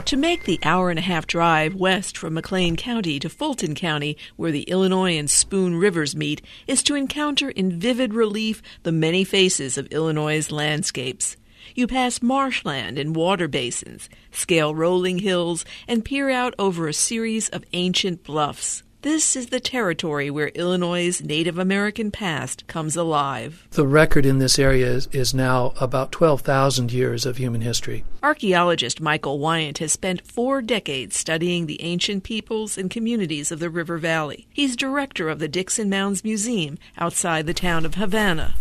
To make the hour-and-a-half drive west from McLean County to Fulton County, where the Illinois and Spoon Rivers meet, is to encounter in vivid relief the many faces of Illinois' landscapes. You pass marshland and water basins, scale rolling hills, and peer out over a series of ancient bluffs. This is the territory where Illinois' Native American past comes alive. The record in this area is now about 12,000 years of human history. Archaeologist Michael Wyant has spent 4 decades studying the ancient peoples and communities of the River Valley. He's director of the Dixon Mounds Museum outside the town of Havana.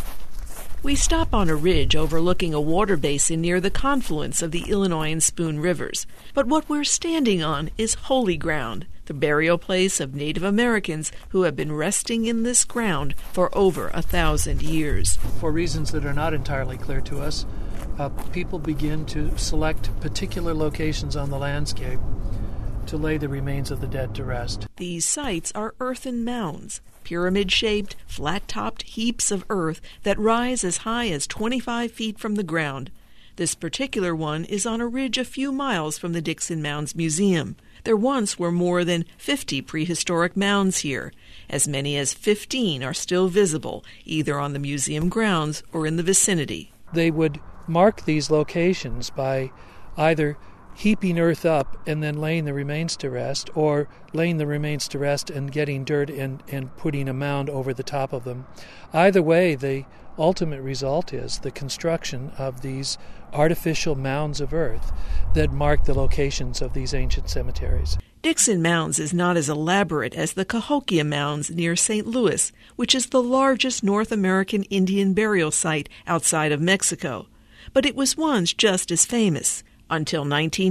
We stop on a ridge overlooking a water basin near the confluence of the Illinois and Spoon Rivers. But what we're standing on is holy ground, the burial place of Native Americans who have been resting in this ground for over 1,000 years. For reasons that are not entirely clear to us, people begin to select particular locations on the landscape to lay the remains of the dead to rest. These sites are earthen mounds, pyramid-shaped, flat-topped heaps of earth that rise as high as 25 feet from the ground. This particular one is on a ridge a few miles from the Dixon Mounds Museum. There once were more than 50 prehistoric mounds here. As many as 15 are still visible, either on the museum grounds or in the vicinity. They would mark these locations by either heaping earth up and then laying the remains to rest, or laying the remains to rest and getting dirt and putting a mound over the top of them. Either way, the ultimate result is the construction of these artificial mounds of earth that mark the locations of these ancient cemeteries. Dixon Mounds is not as elaborate as the Cahokia Mounds near St. Louis, which is the largest North American Indian burial site outside of Mexico. But it was once just as famous. Until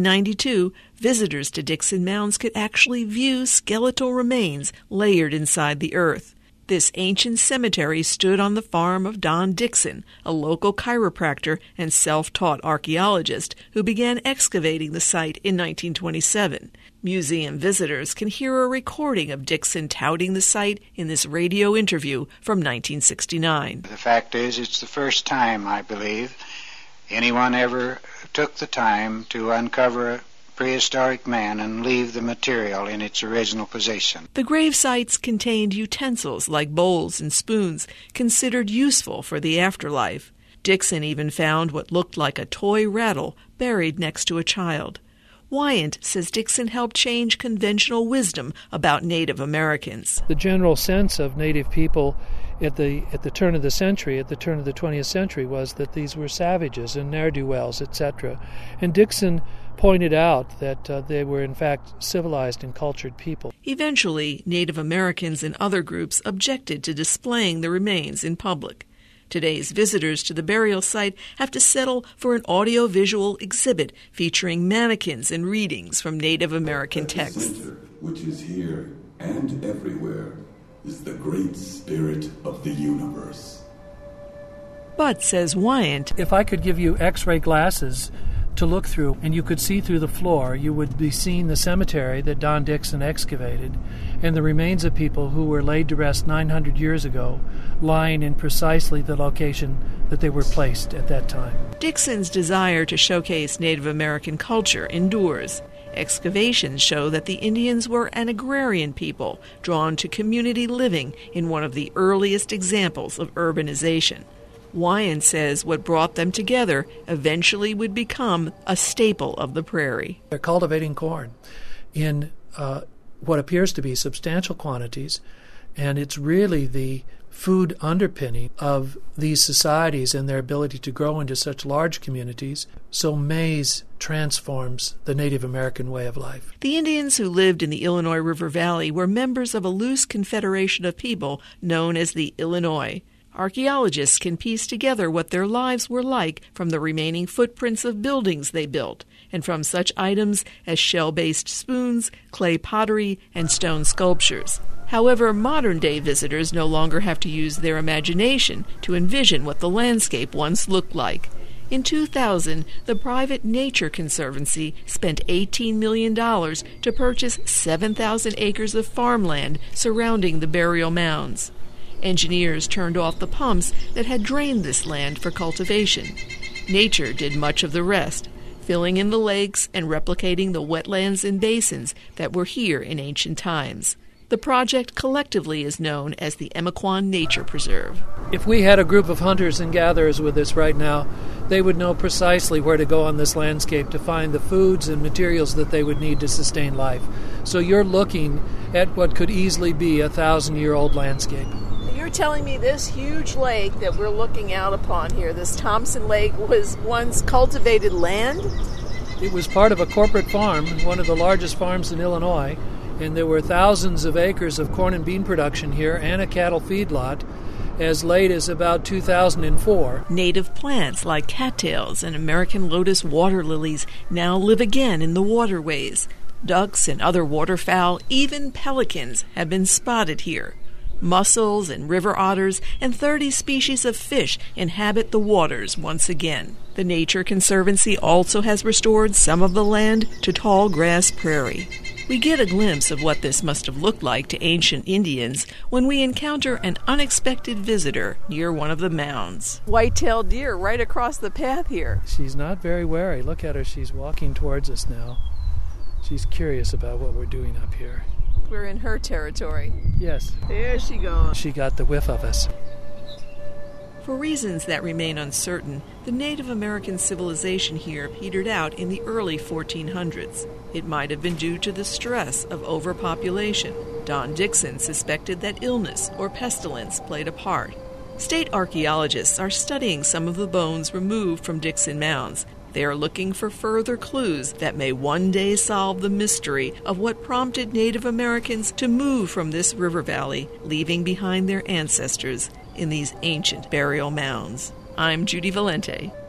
1992, visitors to Dixon Mounds could actually view skeletal remains layered inside the earth. This ancient cemetery stood on the farm of Don Dixon, a local chiropractor and self-taught archaeologist who began excavating the site in 1927. Museum visitors can hear a recording of Dixon touting the site in this radio interview from 1969. The fact is, it's the first time, I believe, anyone ever took the time to uncover a prehistoric man and leave the material in its original position. The grave sites contained utensils like bowls and spoons considered useful for the afterlife. Dixon even found what looked like a toy rattle buried next to a child. Wyant says Dixon helped change conventional wisdom about Native Americans. The general sense of Native people at the turn of the century, at the turn of the 20th century, was that these were savages and ne'er-do-wells, etc. And Dixon pointed out that they were in fact civilized and cultured people. Eventually, Native Americans and other groups objected to displaying the remains in public. Today's visitors to the burial site have to settle for an audio-visual exhibit featuring mannequins and readings from Native American texts. At the center, which is here and everywhere, is the great spirit of the universe. But, says Wyant, if I could give you X-ray glasses to look through and you could see through the floor, you would be seeing the cemetery that Don Dixon excavated and the remains of people who were laid to rest 900 years ago, lying in precisely the location that they were placed at that time. Dixon's desire to showcase Native American culture endures. Excavations show that the Indians were an agrarian people drawn to community living in one of the earliest examples of urbanization. Wyant says what brought them together eventually would become a staple of the prairie. They're cultivating corn in what appears to be substantial quantities, and it's really the food underpinning of these societies and their ability to grow into such large communities. So maize transforms the Native American way of life. The Indians who lived in the Illinois River Valley were members of a loose confederation of people known as the Illinois. Archaeologists can piece together what their lives were like from the remaining footprints of buildings they built, and from such items as shell-based spoons, clay pottery, and stone sculptures. However, modern-day visitors no longer have to use their imagination to envision what the landscape once looked like. In 2000, the private Nature Conservancy spent $18 million to purchase 7,000 acres of farmland surrounding the burial mounds. Engineers turned off the pumps that had drained this land for cultivation. Nature did much of the rest. filling in the lakes and replicating the wetlands and basins that were here in ancient times. The project collectively is known as the Emiquon Nature Preserve. If we had a group of hunters and gatherers with us right now, they would know precisely where to go on this landscape to find the foods and materials that they would need to sustain life. So you're looking at what could easily be a 1,000-year-old landscape. You're telling me this huge lake that we're looking out upon here, this Thompson Lake, was once cultivated land? It was part of a corporate farm, one of the largest farms in Illinois, and there were thousands of acres of corn and bean production here and a cattle feedlot as late as about 2004. Native plants like cattails and American lotus water lilies now live again in the waterways. Ducks and other waterfowl, even pelicans, have been spotted here. Mussels and river otters and 30 species of fish inhabit the waters once again. The Nature Conservancy also has restored some of the land to tall grass prairie. We get a glimpse of what this must have looked like to ancient Indians when we encounter an unexpected visitor near one of the mounds. White-tailed deer right across the path here. She's not very wary. Look at her. She's walking towards us now. She's curious about what we're doing up here. We're in her territory. Yes. There she goes. She got the whiff of us. For reasons that remain uncertain, the Native American civilization here petered out in the early 1400s. It might have been due to the stress of overpopulation. Don Dixon suspected that illness or pestilence played a part. State archaeologists are studying some of the bones removed from Dixon mounds. They are looking for further clues that may one day solve the mystery of what prompted Native Americans to move from this river valley, leaving behind their ancestors in these ancient burial mounds. I'm Judy Valente.